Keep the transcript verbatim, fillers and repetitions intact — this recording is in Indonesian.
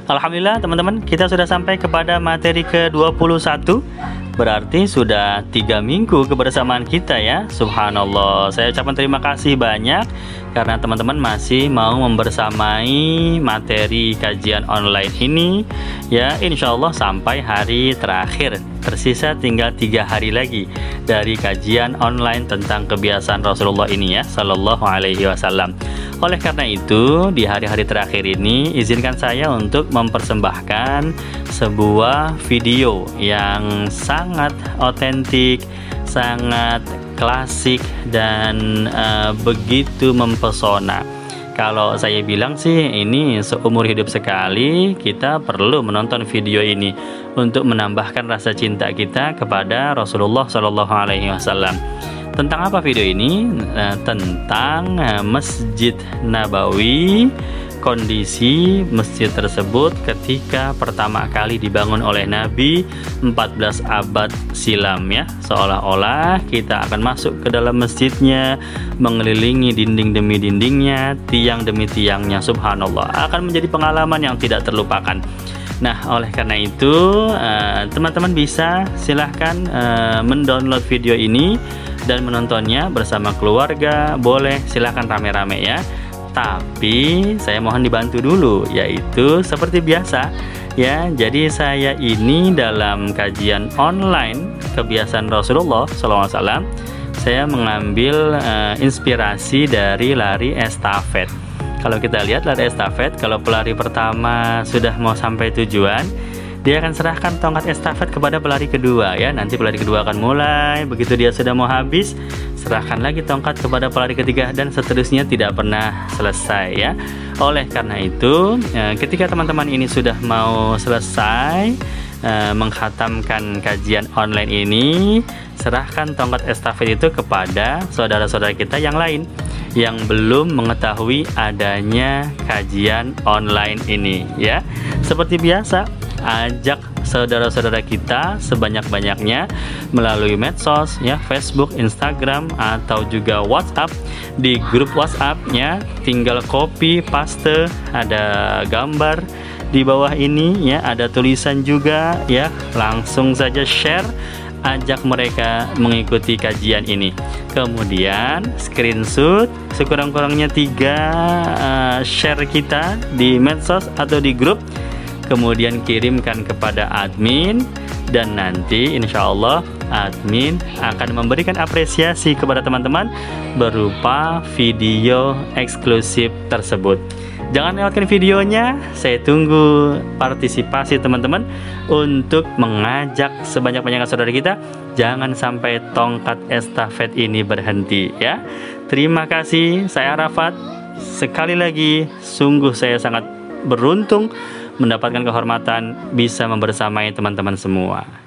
Alhamdulillah teman-teman, kita sudah sampai kepada materi ke dua puluh satu. Berarti sudah tiga minggu kebersamaan kita ya. Subhanallah, saya ucapkan terima kasih banyak karena teman-teman masih mau membersamai materi kajian online ini ya. Insya Allah sampai hari terakhir, tersisa tinggal tiga hari lagi dari kajian online tentang kebiasaan Rasulullah ini ya, Sallallahu Alaihi Wasallam. Oleh karena itu, di hari-hari terakhir ini izinkan saya untuk mempersembahkan sebuah video yang sangat otentik, sangat klasik, dan uh, begitu mempesona. Kalau saya bilang sih, ini seumur hidup sekali kita perlu menonton video ini untuk menambahkan rasa cinta kita kepada Rasulullah Shallallahu Alaihi Wasallam. Tentang apa video ini? Uh, tentang uh, Masjid Nabawi, kondisi masjid tersebut ketika pertama kali dibangun oleh Nabi empat belas abad silam ya. Seolah-olah kita akan masuk ke dalam masjidnya, mengelilingi dinding demi dindingnya, tiang demi tiangnya. Subhanallah, akan menjadi pengalaman yang tidak terlupakan. Nah, oleh karena itu teman-teman uh, bisa silahkan uh, mendownload video ini dan menontonnya bersama keluarga. Boleh silahkan rame-rame ya. Tapi saya mohon dibantu dulu, yaitu seperti biasa ya. Jadi saya ini dalam kajian online kebiasaan Rasulullah shallallahu alaihi wasallam, saya mengambil uh, inspirasi dari lari estafet. Kalau kita lihat lari estafet, kalau pelari pertama sudah mau sampai tujuan, dia akan serahkan tongkat estafet kepada pelari kedua ya. Nanti pelari kedua akan mulai, begitu dia sudah mau habis, serahkan lagi tongkat kepada pelari ketiga, dan seterusnya, tidak pernah selesai ya. Oleh karena itu, ketika teman-teman ini sudah mau selesai eh, menghatamkan kajian online ini, serahkan tongkat estafet itu kepada saudara-saudara kita yang lain yang belum mengetahui adanya kajian online ini ya. Seperti biasa, ajak saudara-saudara kita sebanyak-banyaknya melalui medsos ya, Facebook, Instagram, atau juga WhatsApp. Di grup WhatsApp-nya tinggal copy paste, ada gambar di bawah ini ya, ada tulisan juga ya, langsung saja share, ajak mereka mengikuti kajian ini. Kemudian screenshot sekurang-kurangnya tiga uh, share kita di medsos atau di grup, kemudian kirimkan kepada admin, dan nanti insya Allah admin akan memberikan apresiasi kepada teman-teman berupa video eksklusif tersebut. Jangan lewatkan videonya. Saya tunggu partisipasi teman-teman untuk mengajak sebanyak-banyaknya saudara kita. Jangan sampai tongkat estafet ini berhenti ya. Terima kasih, saya Arafat. Sekali lagi, sungguh saya sangat beruntung mendapatkan kehormatan bisa membersamai teman-teman semua.